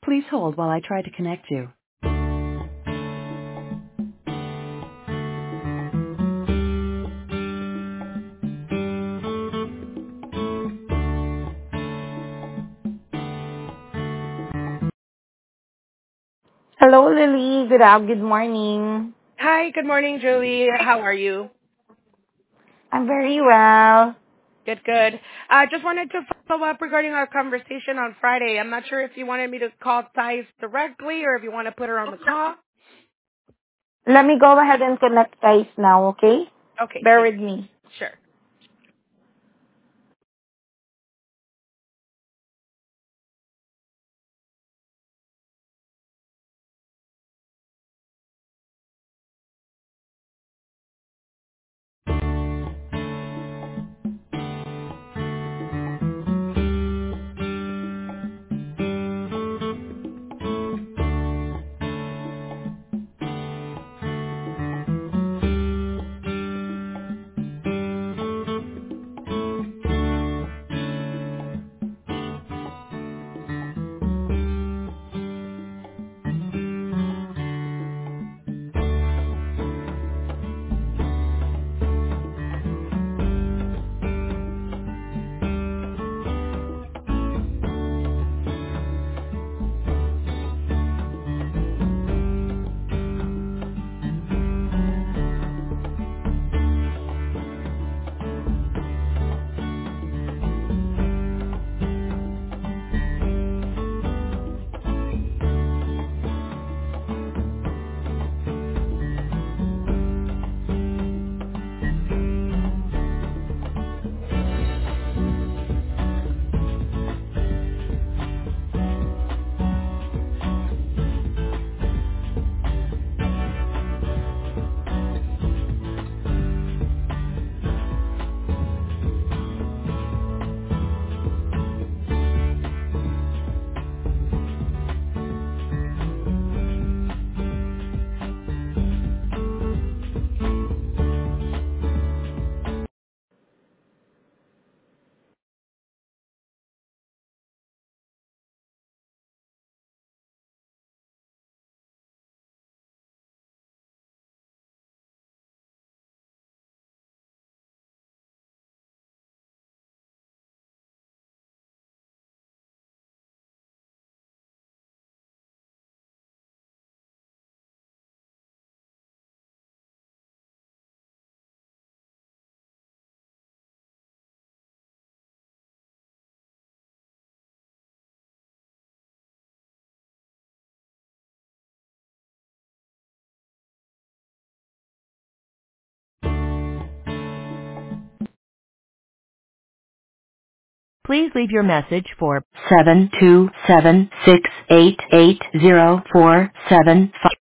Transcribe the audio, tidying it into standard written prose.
Please hold while I try to connect you. Hello, Lily. Good morning. Hi, good morning, Julie. How are you? I'm very well. Good, good. Just wanted to follow up regarding our conversation on Friday. I'm not sure if you wanted me to call Thais directly or if you want to put her on the call. Let me go ahead and connect guys now, okay? Okay, Bear thank with me. you. Sure. Please leave your message for 727688047.